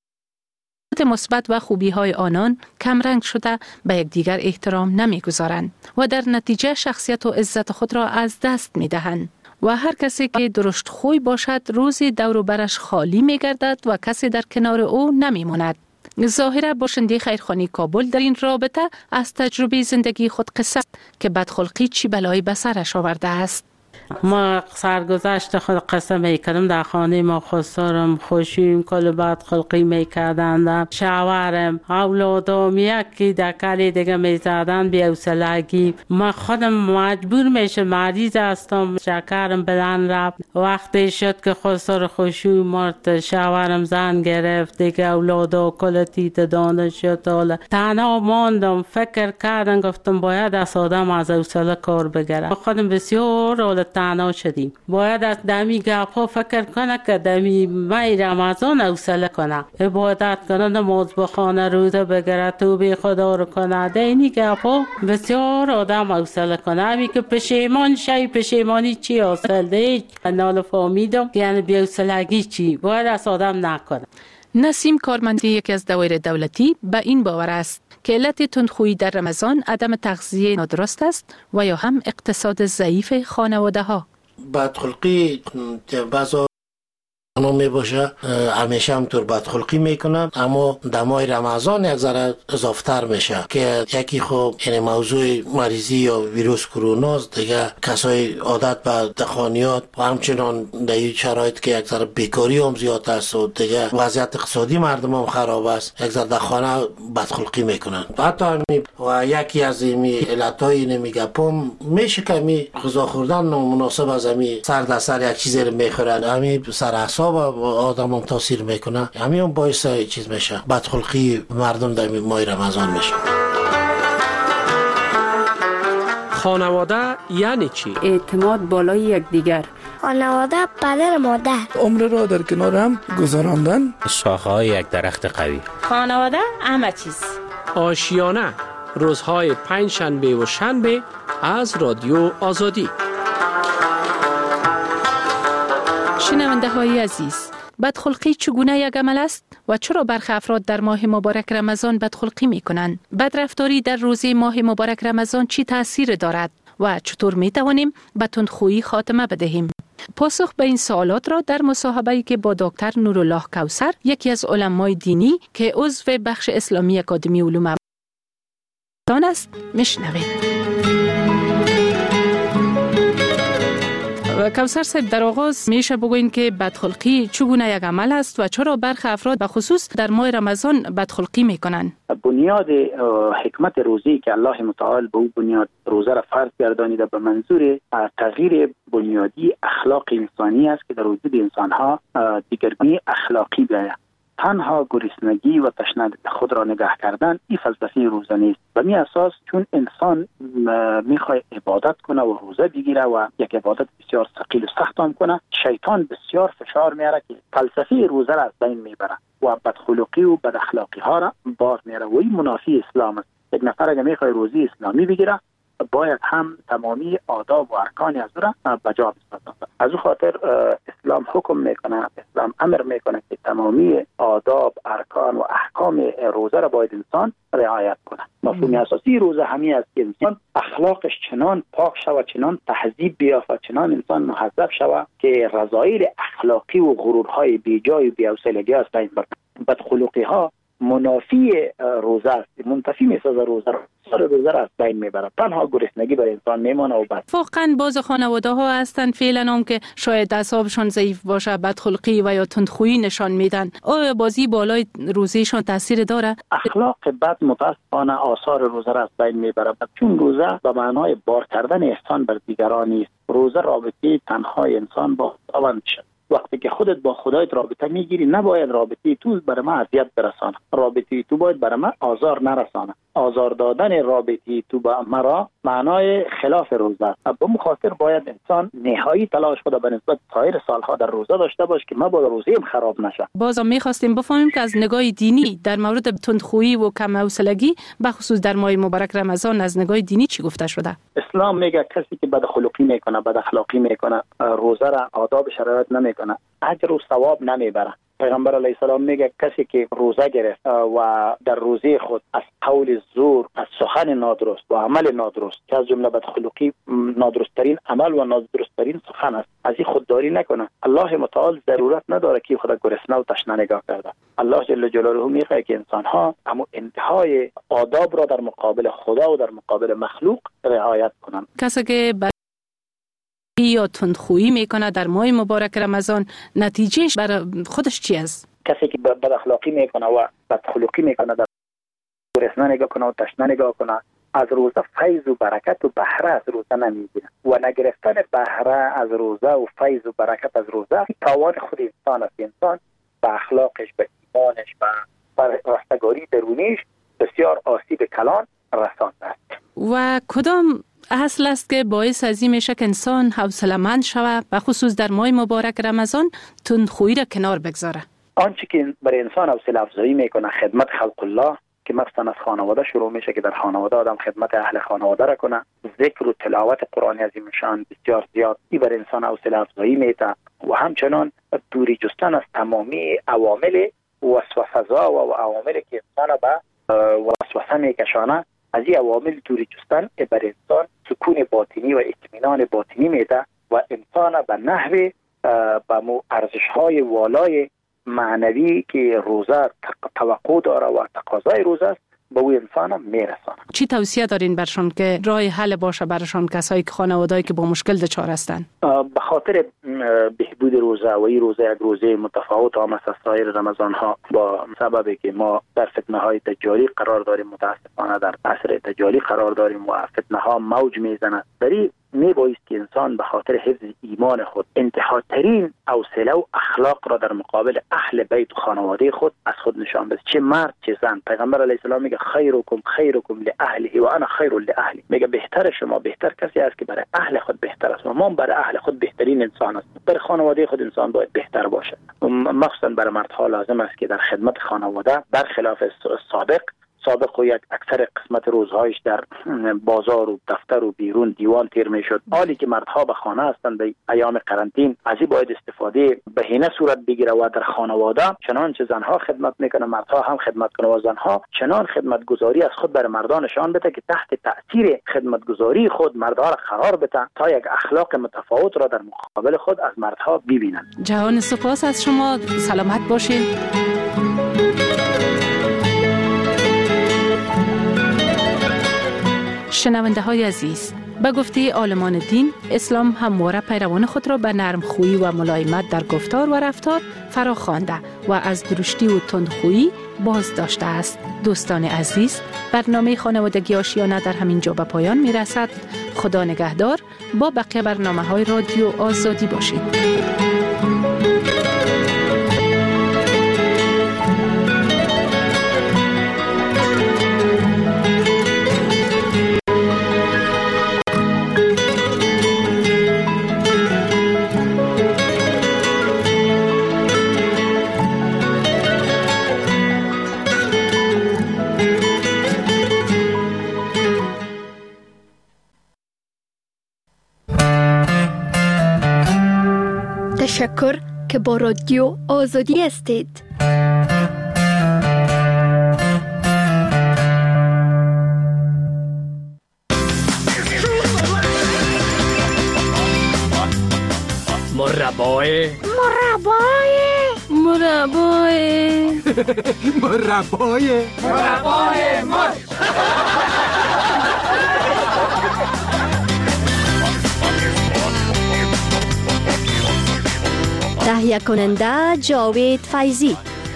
مثبت و خوبی های آنان کمرنگ شده به یکدیگر احترام نمیگذارند و در نتیجه شخصیت و عزت خود را از دست میدهند. و هر کسی که درشت خوی باشد روزی دور و برش خالی میگردد و کسی در کنار او نمیماند. ظاهرا باشنده خیرخوانی کابل در این رابطه از تجربه زندگی خود قصه که بدخلقی چی بلایی به سرش آورده است. ما سرگذشت خود قصه میکردم در خانه ما خسارم خوشیم کل بدخلقی میکردن شوهرم اولادم یکی در کلی دیگه میزدن بی حوصلگی ما خودم مجبور میشه مریض هستم شکرم بلند رفت وقتی شد که خسار خوشی مرد شوهرم زن گرفت دیگه اولادا کل تیت دانه شد تنها ماندم فکر کردم گفتم باید از آدم از حوصله کار بگیرم خودم بسیار تنها شدیم باید از دمی گپ فکر کنه که دمی ماه رمضان حوصله کنه عبادت کنه نماز بخونه روزه بگیره توبه خدا رو کنه دینی گپ بسیار آدم حوصله کنه همی که پشیمان شی پشیمانی چی حاصل ده نال فهمیدم یعنی بی حوصلگی چی باید از آدم نکنه. نسیم کارمندی یکی از دوایر دولتی به این باور است که علت تندخویی در رمضان عدم تغذیه نادرست است و یا هم اقتصاد ضعیف خانواده ها. بدخلقی بعضا می باشه همیشه همطور بدخلقی میکنم اما در ماه رمضان یک ذره اضافتر میشه که یکی خوب یعنی موضوع مریضی یا ویروس کرونا دیگه کسای عادت به دخانیات و همچنان در این شرایط که یک ذره بیکاری هم زیاد است و دیگه وضعیت اقتصادی مردم هم خراب است یک ذره دخانه بدخلقی میکنن حتی و یکی از این علتهای نمیگپم میشه که می غذا خوردن مناسب از همین سر در سر یک چیزی رو میخورن همین سر اعصاب آدم هم تاثیر میکنه همین هم باعث چیز میشه بدخلقی مردم در ماه رمضان میشه. خانواده یعنی چی؟ اعتماد بالای یکدیگر. خانواده پدر مادر. عمر را در کنار هم گذراندن. شاخه‌های یک درخت قوی. خانواده همه چیز. آشیانه روزهای پنجشنبه و شنبه از رادیو آزادی. شنونده های عزیز، بدخلقی چگونه یک عمل است و چرا برخی افراد در ماه مبارک رمضان بدخلقی می کنند؟ بدرفتاری در روزه ماه مبارک رمضان چی تأثیر دارد و چطور می توانیم به تندخویی خاتمه بدهیم؟ پاسخ به این سوالات را در مصاحبه‌ای که با دکتر نورالله کوثر یکی از علمای دینی که عضو بخش اسلامی اکادمی علوم افغانستان است میشنوید. کوثر صاحب در آغاز میشه بگوین که بدخلقی چگونه یک عمل است و چرا برخی افراد به خصوص در ماه رمضان بدخلقی میکنن؟ بنیاد حکمت روزی که الله متعال به او بنیاد روزه را فرض گردانیده به منظور تغییر بنیادی اخلاق انسانی است که در وجود انسان ها دیگرگونی اخلاقی بیاید. تنها گرسنگی و تشنگی خود را نگاه کردن این فلسفه روزه نیست. به می اساس چون انسان میخواد عبادت کنه و روزه بگیره و یک عبادت بسیار ثقیل و سخت هم کنه شیطان بسیار فشار میاره که فلسفه روزه را از بین میبره و بدخلقی و بد اخلاقی ها را بار میاره و این منافی اسلام است. یک نفر اگه میخواد روزی اسلامی بگیره باید هم تمامی آداب و ارکان از را بجا بسازد. از او خاطر اسلام حکم میکنه، اسلام امر میکنه که تمامی آداب، ارکان و احکام روزه را باید انسان رعایت کنه. مفهوم اساسی روزه همین است که انسان اخلاقش چنان پاک شود، چنان تهذیب بیافت، چنان انسان مهذب شود که رذایل اخلاقی و غرورهای بیجای و بی‌حوصلگی از بین بره. بدخلقی ها منافی روزه است، منتفی میسازه روزه را، روزه را از بین میبره. تنها گرسنگی بر انسان میمانه و بس. واقعا باز خانواده ها هستن فعلا هم که شاید اعصابشون ضعیف باشه، بدخلقی و یا تندخویی نشان میدن. آیا بازی بالای روزهشون تاثیر داره؟ اخلاق بد متاسفانه آثار روزه را از بین میبره. چون روزه به معنای بار کردن احسان بر دیگران نیست. روزه رابطه تنها انسان با خداوند شد. وقتی که خودت با خدایت رابطه میگیری نباید رابطه تو برای ما اذیت برسانه، رابطه تو باید برای ما آزار نرسانه. آزار دادن رابطی تو با مرا معنای خلاف روزه است. به مخاطر باید انسان نهایی تلاش خود به نسبت سایر سالها در روزه داشته باشه که ما با روزه‌ام خراب نشه. باز می‌خواستیم بفهمیم که از نگاه دینی در مورد تندخویی و کم حوصلگی به خصوص در ماه مبارک رمضان از نگاه دینی چی گفته شده؟ اسلام میگه کسی که بد خلقی میکنه، بد اخلاقی میکنه، روزه را آداب شرایط نمیکنه، اجر و ثواب نمیبره. پیغمبر علیه السلام میگه کسی که روزه گرفت و در روزه خود از قول زور، از سخن نادرست و عمل نادرست که از جمله بدخلقی نادرستترین عمل و نادرستترین سخن است، از این خودداری نکنه. الله متعال ضرورت نداره که خود گرسنه و تشنه نگاه کرده. الله جل جلاله میگه که انسان ها اما انتهای آداب را در مقابل خدا و در مقابل مخلوق رعایت کنند. کسی که یا تندخویی میکنه در ماه مبارک رمضان نتیجهش برای خودش چی است؟ کسی که بد اخلاقی میکنه و بد خلقی میکنه، در گرسنه نگاه کنه و تشنه نگاه کنه، از روزه فیض و برکت و بهره از روزه نمیگیره و نگرفتن بهره از روزه و فیض و برکت از روزه تاوان خود انسان است. انسان به اخلاقش، به ایمانش، به رستگاری درونیش بسیار آسیب کلان رسانده است. و کدام اصل است که باعث از این میشه که انسان حوصله‌مند شود و خصوص در ماه مبارک رمضان تندخویی را کنار بگذاره؟ آنچه که برای انسان حوصله افزایی میکنه خدمت خلق الله که مثلا از خانواده شروع میشه که در خانواده آدم خدمت اهل خانواده را کنه، ذکر و تلاوت قرآن عظیم شان بسیار زیاد این برای انسان حوصله افزایی میده و همچنان دوری جستن از تمامی عوامل وسوسه‌زا و عواملی که انسان به وسوسه میکشانه. از این عوامل دوری جستن برای انسان سکون باطنی و اطمینان باطنی میده و انسان به نحو به ارزش‌های والای معنوی که روزه توقع داره و تقاضای روزه است به او انسان میرسانه. چی توصیه دارین برشان که راه حل باشه برشان کسایی که خانواده‌ای که با مشکل دچار هستند؟ به خاطر بهبود روزه و این روزه یک روزه متفاوت هم از سایر رمضان ها با سببی که ما در فتنه های دجالی قرار داریم، متاسفانه در عصر دجالی قرار داریم و فتنه ها موج میزنند. دری میبایست که انسان به خاطر حفظ ایمان خود انتهاترین حوصله و اخلاق را در مقابل اهل بیت و خانواده خود از خود نشان بده، چه مرد چه زن. پیغمبر علیه السلام میگه خیرکم لاهله و انا خیر لاهلی. میگه بهتر شما بهتر کسی است که برای اهل خود بهتر است و ما برای اهل خود بهترین انسان است. برای خانواده خود انسان باید بهتر باشه. مخصوصا برای مردها لازم است که در خدمت خانواده برخلاف سابق و یک اکثر قسمت روزهایش در بازار و دفتر و بیرون دیوان تیر میشد. حالی که مردها به خانه هستند به ایام قرنطین، از این باید استفاده بهینه صورت بگیره و در خانواده چنانچه زنها خدمت میکنه مردها هم خدمت کنه و زنها چنان خدمتگزاری از خود برای مردان نشان بده که تحت تأثیر خدمتگزاری خود مردها را قرار بده تا یک اخلاق متفاوت را در مقابل خود از مردها ببینند. جهان سپاس از شما، سلامت باشین. شنونده های عزیز، به گفته عالمان دین، اسلام همواره پیروان خود را به نرمخویی و ملایمت در گفتار و رفتار فرا خوانده و از درشتی و تندخویی باز داشته است. دوستان عزیز، برنامه خانوادگی آشیانه در همین جا به پایان می رسد. خدا نگهدار. با بقیه برنامه های رادیو آزادی باشید. تشکر که با رادیو آزادی هستید. مربای تهیه کننده جاوید فیضی.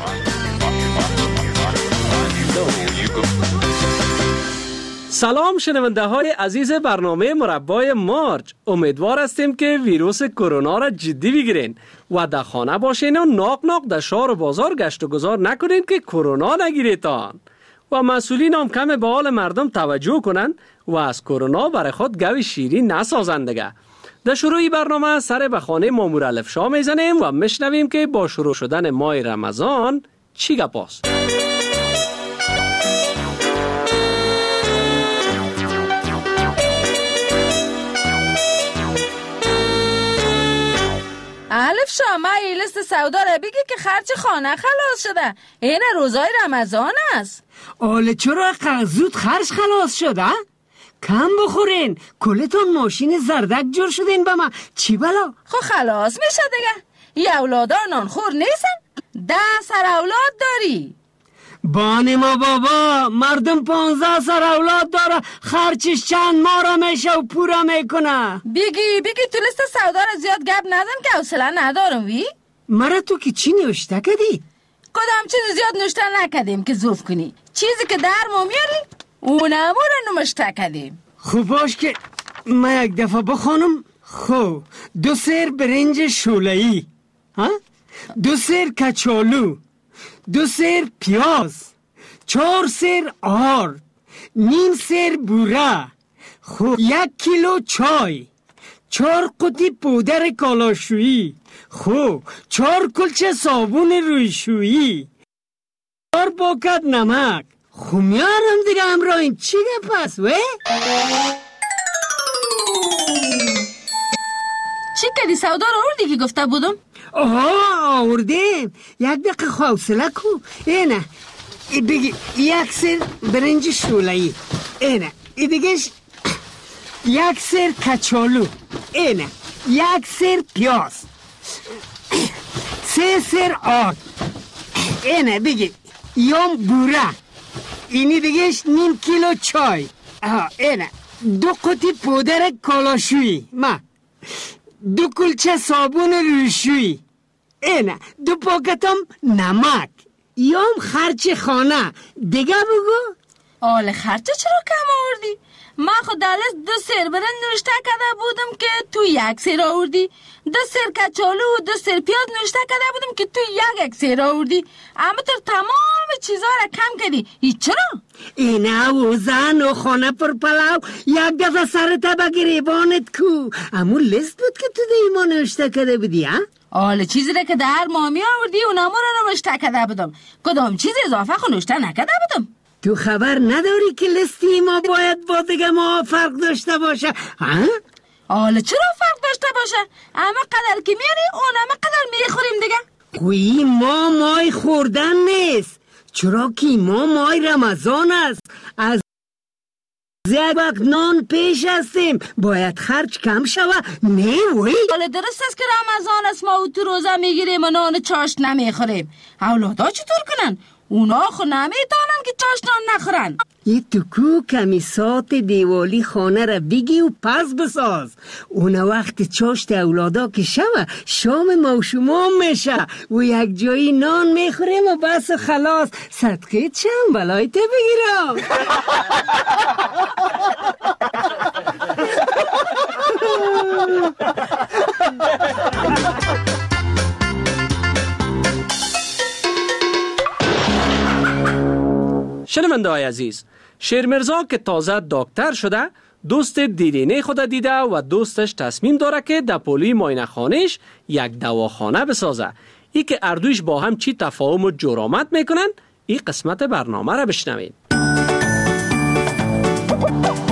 سلام شنونده های عزیز برنامه مربای مارج. امیدوار هستیم که ویروس کرونا را جدی بگیرین و در خانه باشین و ناق در شهر و بازار گشت و گذار نکنین که کرونا نگیریتان. و مسئولین هم کم به حال مردم توجه کنند و از کرونا برای خود گوی شیرین نسازند دیگه. در شروع برنامه سر به خانه مامور الف شاه میزنیم و میشنویم که با شروع شدن ماه رمضان چی گپاست. الف شاه، ما این لیست سودا را بگی که خرچ خانه خلاص شده. این روزای رمضان است. آله چرا زود خرج خلاص شده؟ کم بخورین، کلتون ماشین زردک جور شدین به ما. چی بلا؟ خو خلاص میشه دیگه. ای اولادا نانخور نیستن؟ 10 سر اولاد داری. بانی ما بابا، مردم 15 سر اولاد داره، خرچش چند ماه را میشه و پورا میکنه. بگی تو لیست سودا را زیاد گپ نزن که حوصله ندارم وی. مرا تو که چی نوشته کردی؟ کدام چیز زیاد نوشته نکردیم که زوف کنی. چیزی که در ما میاری اونمو را نوشته کردیم. خوب باش که من یک دفعه بخونم. خب 2 سیر برنج شوله‌ای، 2 سیر کچالو، 2 سیر پیاز، 4 سیر آرد، نیم سیر بوره، خب 1 کیلو چای، 4 قطی پودر کالاشویی، خب 4 کلچه صابون رویشویی، 4 پاکت نمک. خب میارم دیگه امرا. این چی پس وی؟ چی کردی؟ سودا رو آوردی که گفته بودم؟ آوردیم. یک دقیقه حوصله کو. اینه بگی 1 سیر برنج شوله‌ای، اینه دیگهش 1 سیر کچالو، اینه 1 سیر پیاز، 3 سیر آرد، اینه بگی یوم بوره، اینی دیگهش نیم کیلو چای، اینه 2 قطی پودر کالاشویی، 2 کلچه صابون رویشویی، اینه 2 پاکتم نمک. یوم خرچ خانه دیگه بگو. آله خرچه چرا کم آوردی؟ من خود دلست 2 سیر برنج نوشته کرده بودم که تو 1 سیر آوردی. 2 سیر کچالو و 2 سیر پیاز نوشته کرده بودم که تو 1 سیر آوردی. اما تو تمام چیزا را کم کردی. ای چرا؟ اینه و زن و خانه پر پلاو یک دفعه سرت به گریبانت کو. امون لیست بود که تو دیما نوشته کرده بودی ها؟ آله چیزی را که در مامی آوردی اونامو را نوشته کرده بودم. کدام چیز اضافه خو نوشته نکرده بودم. تو خبر نداری که لیستی ما باید با دیگه ما فرق داشته باشه؟ ها؟ آله چرا فرق داشته باشه؟ اما قدر که میاری اونم قدر میخوریم دیگه. خویی ما مای خوردن نیست، چرا که ما مای رمضان است. از یک وقت نان پیش هستیم، باید خرج کم شوه. نه وی حالا درست است که رمضان است ما تو روزه میگیریم و نان چاشت نمیخوریم. اولادا چطور کنن؟ اونا خو نمیتونن که چاشت نان نخورن. ای تو کو کمیسات دیوالی خانه را بگی و پس بساز. اونا وقت چاشت اولادا که شوه شام ما و شما میشه و یک جایی نان میخوریم و بس و خلاص. صدقه چم بلای ته بگیرم. شنونده های عزیز، شیرمرزا که تازه دکتر شده دوست دیرینه خود دیده و دوستش تصمیم داره که در پولی معاینه خانهش یک دواخانه بسازه. ای که اردویش با هم چی تفاهم و جرامت میکنن، این قسمت برنامه را بشنوید.